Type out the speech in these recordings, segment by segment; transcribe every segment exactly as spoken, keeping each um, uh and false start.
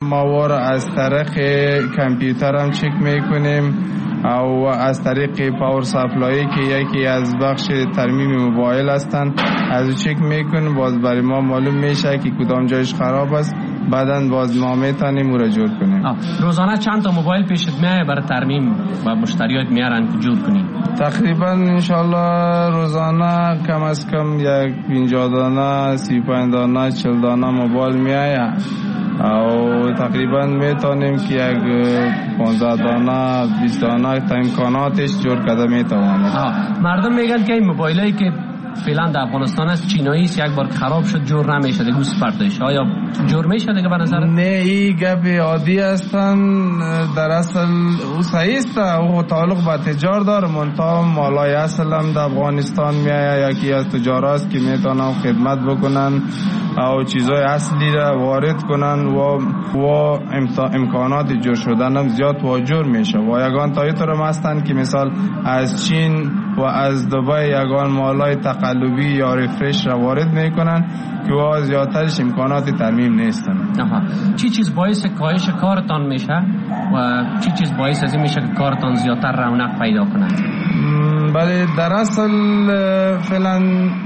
ما را از طریق کامپیوتر هم چک میکنیم او از طریق پاور سپلای که یکی از بخش ترمیم موبایل هستند از او چک میکنیم، باز برای ما معلوم میشه که کدام جایش خراب است، بعداً باز ما میتونیم او را جور کنیم. روزانه چند تا موبایل پیشت میاد برای ترمیم و مشتریات میارن که جور کنیم؟ تقریبا انشالله روزانه کم از کم یک پنجاه دانه، سی و پنج دانه، چهل دانه موبایل میآید او تقریبا میتونیم که یک پانزده دانه، بیست دانه تا امکاناتش جور کرده میتوانیم. مردم میگن که این موبایلایی که فعلا در افغانستان است چینایی است، یک بار خراب شد جور نمیشه دیگه، سپردش آیا جور میشه دیگه به نظر؟ نه، این گپ عادی هستن. در اصل او صحیح است، او تعلق به تجار داره، منتها مالای اصل هم در افغانستان میآید، یکی از تجار است که میتونن خدمت بکنن او چیزای اصلی را وارد کنن و و امکانات جور شدن هم زیاد واجور میشه و یگان تایی طور هستن که مثال از چین و از دبی یگان مالای تقلبی یا ریفرش را وارد میکنن که و زیادترش امکانات ترمیم نیستن. چی چیز باعث کاهش کارتان میشه و چی چیز باعث از این میشه که کارتان زیادتر رونق پیدا کنه؟ بله، در اصل فعلا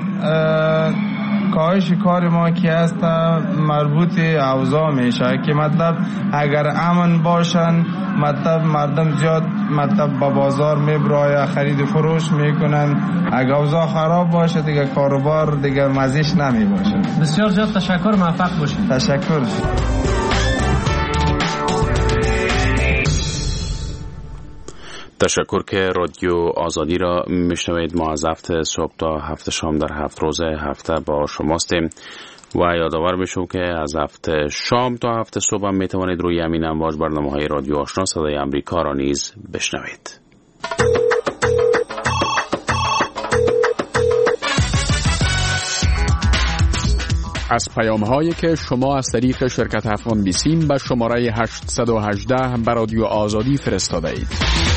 کاهش کار ما که هست مربوط اوضاع میشه که مطلب اگر امن باشن مطلب مردم زیاد مطلب با بازار میبرای خرید فروش میکنن، اگر اوضاع خراب باشه دیگه کاروبار دیگه مزیش نمی باشه. بسیار زیاد تشکر، موفق باشید. تشکر. تشکر که رادیو آزادی را میشنوید. ما از هفت صبح تا هفت شام در هفت روز هفته با شماستیم و یادآور بشو که از هفت شام تا هفت صبح هم میتوانید روی همین امواج برنامه های رادیو آشنا صدای امریکا را نیز بشنوید. از پیام هایی که شما از طریق شرکت افغان بیسیم به شماره هشت یک هشت به رادیو آزادی فرستاده اید.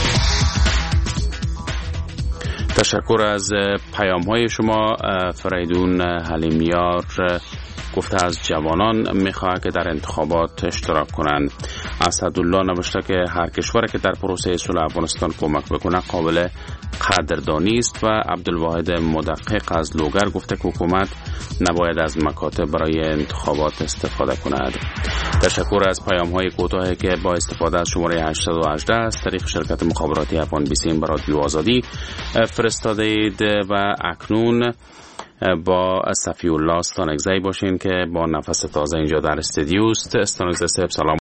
تشکر از پیام های شما. فریدون حلیمیار گفته از جوانان میخواه که در انتخابات اشتراک کنند. اسدالله نوشته که هر کشوری که در پروسه صلح افغانستان کمک بکنه قابل قدردانی است و عبدالواحد مدقق از لوگر گفته که حکومت نباید از مکاتب برای انتخابات استفاده کند. تشکر از پیام های کوتاهی که با استفاده از شماره هشت یک هشت از طریق شرکت مخابراتی افغان بیسیم برای رادیو آزادی فرستاده اید و اکنون با صفی الله استانگزی باشین که با نفس تازه اینجا در استودیو است. استانگزی صاحب سلام.